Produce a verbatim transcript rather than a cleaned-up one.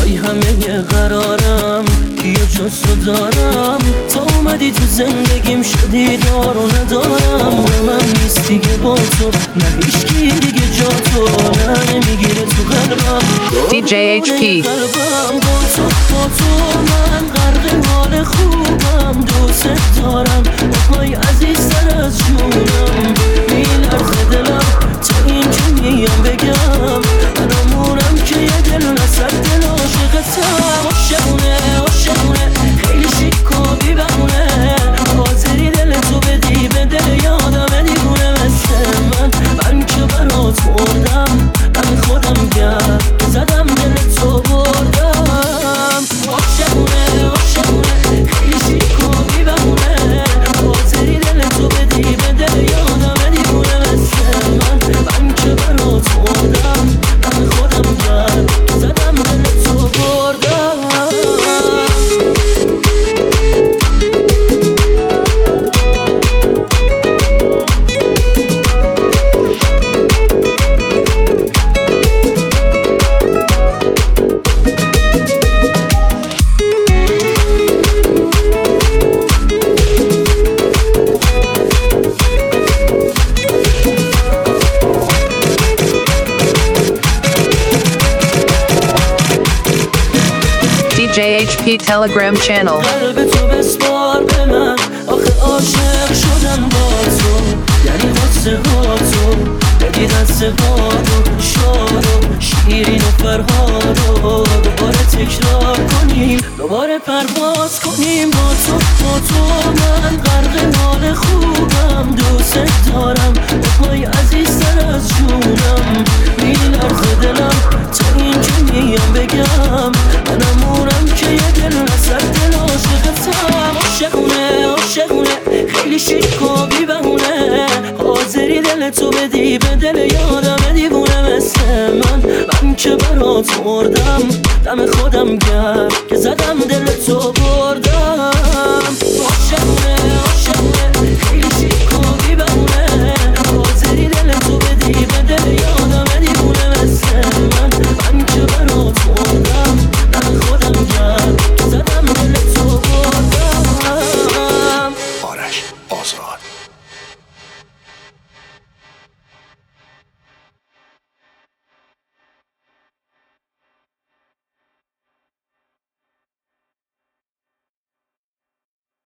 ای همه قرارم که یه جز تو دارم. تا اومدی تو زندگیم شدی دار و ندارم. نه من نیست دیگه با تو، نه هیچکی دیگه جا تو، نه نمیگیره تو قلبم. دی جی اچ پی قلبم با تو با تو من غرق حال خوبم. دوست دارم بابای عزیزتر از جونم. میلرزه دلم تا اینجا میام بگم منامونم که یه دل نصد دل عاشقتم. عاشقونه عاشقونه خیلی شیک و بی‌بهونه، حاضری دل تو بدی به دل یادم دیوونه مثل من. من که برات مردم دم خودم گرد زدم دل تو بردم. عاشقونه عاشقونه خیلی شیک و بی‌بهونه، حاضری دل تو بدی به دل یادم دیوونه مثل من. من که برات مردم دم خودم گرد زدم دل تو بردم. دی جی اچ پی Telegram channel. قلب تو بسپار به من، آخه عاشق شدم با تو، یعنی واسه با تو بدی دست بادو شاد و شیرین و فرهاد و دوباره تکرار کنیم، دوباره پرواز کنیم با تو با تو. من غرق حال خوبم، دوست دارم بابای عزیزتر از جونم. میلرزه دلم تا اینجا میام بگم منامونم که یه دل نصد دل عاشقتم. عاشقونه عاشقونه خیلی شیک و بی‌بهونه، حاضری دل تو بدی به دل یادم دیوونه مثل من. من که برات مردم دم خودم گرد که زدم دل